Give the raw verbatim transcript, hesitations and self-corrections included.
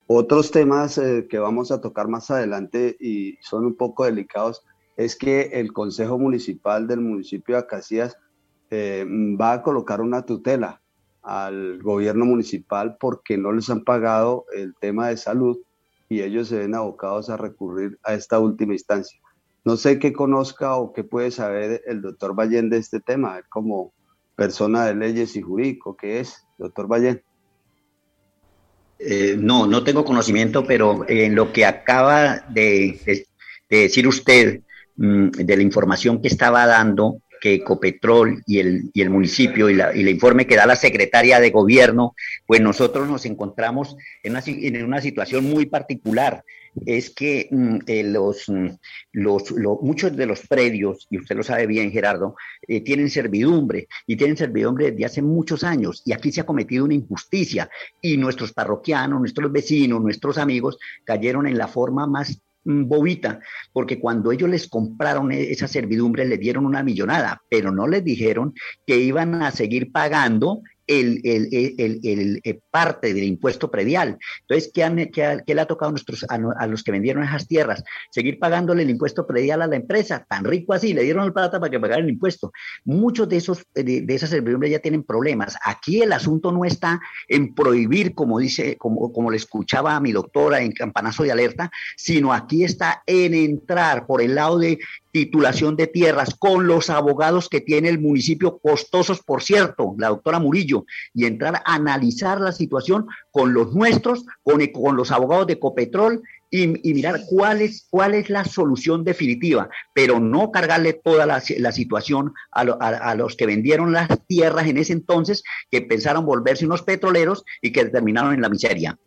Otros temas eh, que vamos a tocar más adelante y son un poco delicados es que el Consejo Municipal del municipio de Acacías eh, va a colocar una tutela al gobierno municipal porque no les han pagado el tema de salud y ellos se ven abocados a recurrir a esta última instancia. No sé qué conozca o qué puede saber el doctor Ballén de este tema, él como persona de leyes y jurídico, ¿qué es, doctor Ballén? Eh, no, no tengo conocimiento, pero en lo que acaba de, de, de decir usted, mmm, de la información que estaba dando, que Ecopetrol y el, y el municipio y, la, y el informe que da la secretaria de gobierno, pues nosotros nos encontramos en una, en una situación muy particular. Es que mmm, eh, los, mmm, los, lo, muchos de los predios, y usted lo sabe bien, Gerardo, eh, tienen servidumbre y tienen servidumbre desde hace muchos años. Y aquí se ha cometido una injusticia y nuestros parroquianos, nuestros vecinos, nuestros amigos cayeron en la forma más bobita, porque cuando ellos les compraron esa servidumbre les dieron una millonada, pero no les dijeron que iban a seguir pagando el, el, el, el, el, el parte del impuesto predial. Entonces, ¿qué, han, qué, qué le ha tocado a, nuestros, a, a, los que vendieron esas tierras? Seguir pagándole el impuesto predial a la empresa, tan rico así, le dieron el plata para que pagara el impuesto. Muchos de, esos, de, de esas servidumbres ya tienen problemas. Aquí el asunto no está en prohibir, como dice, como, como le escuchaba a mi doctora en Campanazo de Alerta, sino aquí está en entrar por el lado de titulación de tierras con los abogados que tiene el municipio, costosos, por cierto, la doctora Murillo, y entrar a analizar la situación con los nuestros, con, con los abogados de Ecopetrol, y, y mirar cuál es, cuál es la solución definitiva, pero no cargarle toda la, la situación a, lo, a, a los que vendieron las tierras en ese entonces, que pensaron volverse unos petroleros y que terminaron en la miseria.